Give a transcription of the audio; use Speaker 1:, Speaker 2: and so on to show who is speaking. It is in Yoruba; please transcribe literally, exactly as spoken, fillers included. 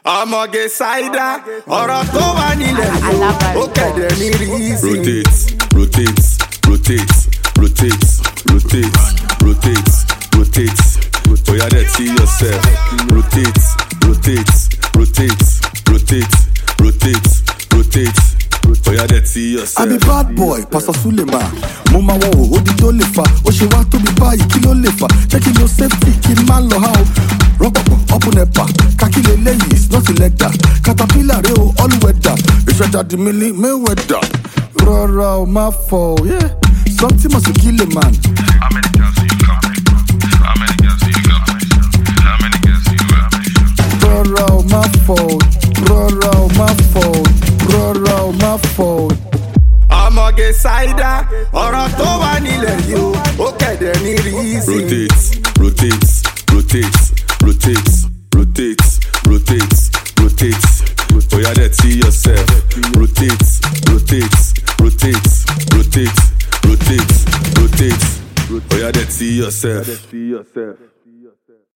Speaker 1: ọmọge ṣáídá ọ̀rọ̀ tó wà nílẹ̀ yìí ó kẹ̀dẹ̀ ní rízì.
Speaker 2: rotate rotate rotate rotate rotate rotate rotate oya dey see yourself. rotate rotate rotate rotate rotate rotate oya dey see yourself.
Speaker 3: I be bad boy Pastor Sulema mo máa wọ òwò di tó lè fa ó ṣe wá tóbi báyìí kí ló lè fà jẹ́ kí lo safety kí n má lọ ha o rọ́pọ̀pọ̀ ọ̀pùnẹ̀pà kákílẹ̀ lẹ́yìn is not illegal caterpillar rẹ o all weather ìṣẹ̀dá di mílí Mayweather rọra o má fọ o yeah something must kill a man.
Speaker 4: How many girls do you got? How many girls do you got? How many girls do you got?
Speaker 3: rọra o má fọ o rọra o má fọ o rọra o má fọ o.
Speaker 1: ọmọge ṣáídá ọ̀rọ̀ tó wà nílẹ̀ yìí ó kẹ̀dẹ̀ ní rízì.
Speaker 2: rotate rotate rotate rotate rotate rotate rotate oya dey see yourself. rotate rotate rotate rotate rotate rotate oya dey see yourself.